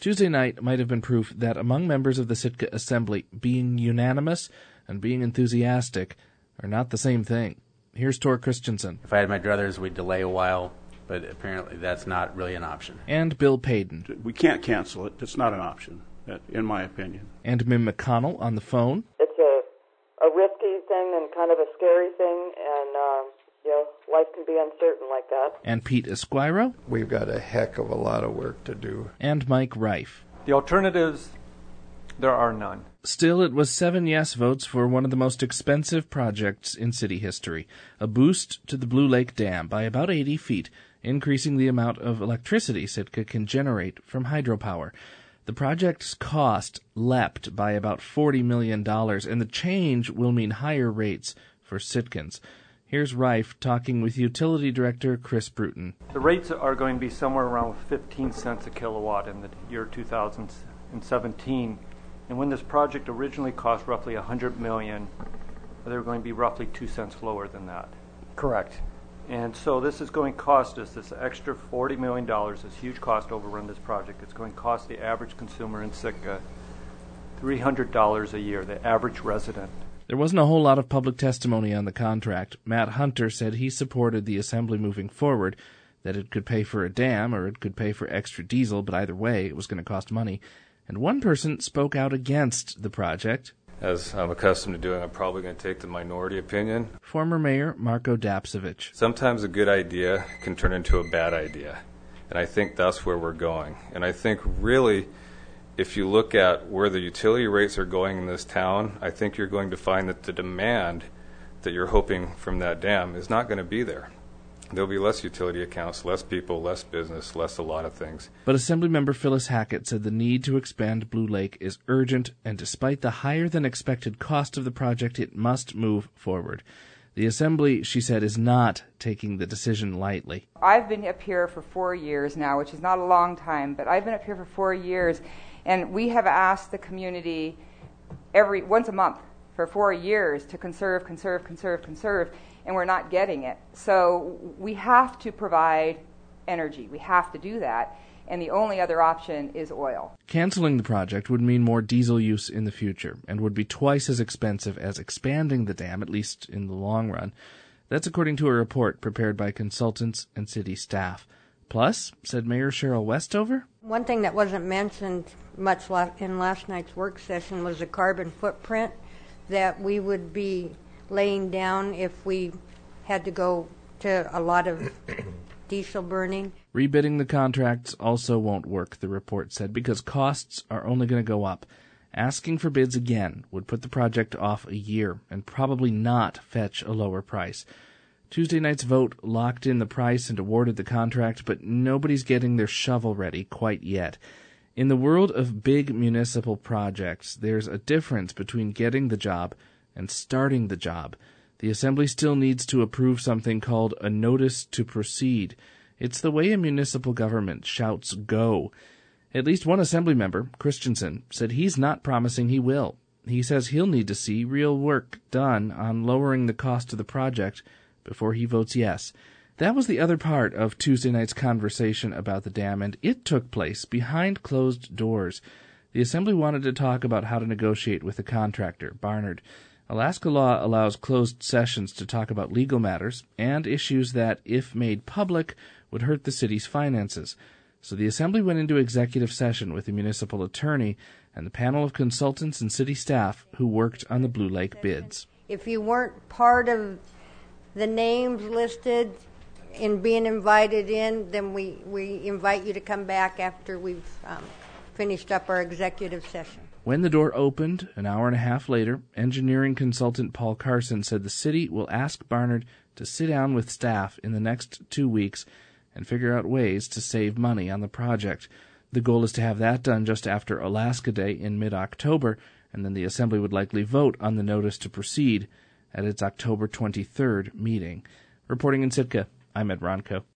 Tuesday night might have been proof that among members of the Sitka Assembly, being unanimous and being enthusiastic are not the same thing. Here's Tor Christensen. If I had my druthers, we'd delay a while, but apparently that's not really an option. And Bill Payden. We can't cancel it. It's not an option, in my opinion. And Mim McConnell on the phone. It's a risky thing and kind of a scary thing, and life can be uncertain like that. And Pete Esquiro. We've got a heck of a lot of work to do. And Mike Reif. The alternatives, there are none. Still, it was 7 yes votes for one of the most expensive projects in city history, a boost to the Blue Lake Dam by about 80 feet, increasing the amount of electricity Sitka can generate from hydropower. The project's cost leapt by about $40 million, and the change will mean higher rates for Sitkans. Here's Reif talking with Utility Director Chris Bruton. The rates are going to be somewhere around 15 cents a kilowatt in the year 2017. And when this project originally cost roughly $100 million, they're going to be roughly 2 cents lower than that. Correct. And so this is going to cost us, this extra $40 million, this huge cost overrun this project. It's going to cost the average consumer in Sitka $300 a year, the average resident. There wasn't a whole lot of public testimony on the contract. Matt Hunter said he supported the Assembly moving forward, that it could pay for a dam or it could pay for extra diesel, but either way it was going to cost money. And one person spoke out against the project. As I'm accustomed to doing, I'm probably going to take the minority opinion. Former Mayor Marko Dapsevich. Sometimes a good idea can turn into a bad idea, and I think that's where we're going. And I think really, if you look at where the utility rates are going in this town, I think you're going to find that the demand that you're hoping from that dam is not going to be there. There'll be less utility accounts, less people, less business, less a lot of things. But Assemblymember Phyllis Hackett said the need to expand Blue Lake is urgent, and despite the higher-than-expected cost of the project, it must move forward. The Assembly, she said, is not taking the decision lightly. I've been up here for 4 years now, which is not a long time, but I've been up here for 4 years, and we have asked the community once a month for 4 years to conserve, and we're not getting it. So we have to provide energy. We have to do that. And the only other option is oil. Canceling the project would mean more diesel use in the future and would be twice as expensive as expanding the dam, at least in the long run. That's according to a report prepared by consultants and city staff. Plus, said Mayor Cheryl Westover, one thing that wasn't mentioned much in last night's work session was the carbon footprint that we would be laying down if we had to go to a lot of diesel burning. Rebidding the contracts also won't work, the report said, because costs are only going to go up. Asking for bids again would put the project off a year and probably not fetch a lower price. Tuesday night's vote locked in the price and awarded the contract, but nobody's getting their shovel ready quite yet. In the world of big municipal projects, there's a difference between getting the job and starting the job. The Assembly still needs to approve something called a notice to proceed. It's the way a municipal government shouts go. At least one Assembly member, Christensen, said he's not promising he will. He says he'll need to see real work done on lowering the cost of the project before he votes yes. That was the other part of Tuesday night's conversation about the dam, and it took place behind closed doors. The Assembly wanted to talk about how to negotiate with the contractor, Barnard. Alaska law allows closed sessions to talk about legal matters and issues that, if made public, would hurt the city's finances. So the Assembly went into executive session with the municipal attorney and the panel of consultants and city staff who worked on the Blue Lake bids. If you weren't part of the names listed in being invited in, then we invite you to come back after we've finished up our executive session. When the door opened, an hour and a half later, engineering consultant Paul Carson said the city will ask Barnard to sit down with staff in the next 2 weeks and figure out ways to save money on the project. The goal is to have that done just after Alaska Day in mid-October, and then the Assembly would likely vote on the notice to proceed at its October 23rd meeting. Reporting in Sitka, I'm Ed Ronco.